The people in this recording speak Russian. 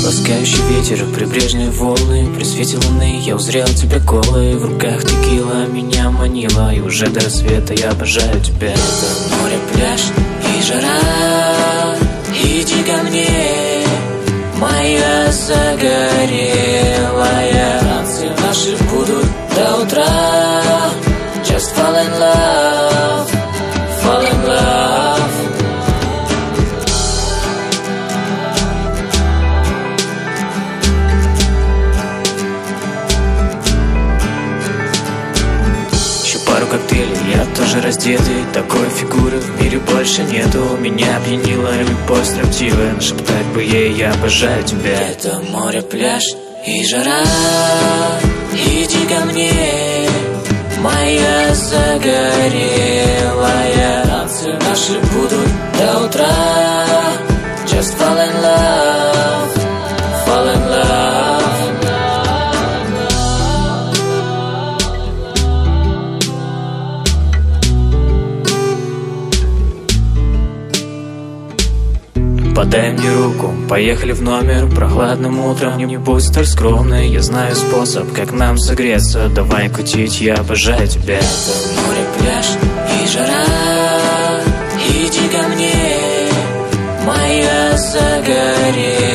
Ласкающий ветер, прибрежные волны, при свете луны я узрел тебя голой. В руках текила меня манила, и уже до рассвета я обожаю тебя. Это море, пляж и жара, иди ко мне, моя загорелая. Танцы наши будут до утра. Just fall in love, fall in love. Еще пару коктейлей, я тоже раздетый. Такой фигуры в мире больше нету. Меня опьянила любовь строптивая. Шептать бы ей, я обожаю тебя. Это море, пляж и жара, иди ко мне, моя загорелая. Танцы наши будут до утра. Just fall in love, fall in love. Подай мне руку, поехали в номер. Прохладным утром не будь столь скромной. Я знаю способ, как нам согреться. Давай кутить, я обожаю тебя. Это море, пляж и жара, иди ко мне, моя загорелая.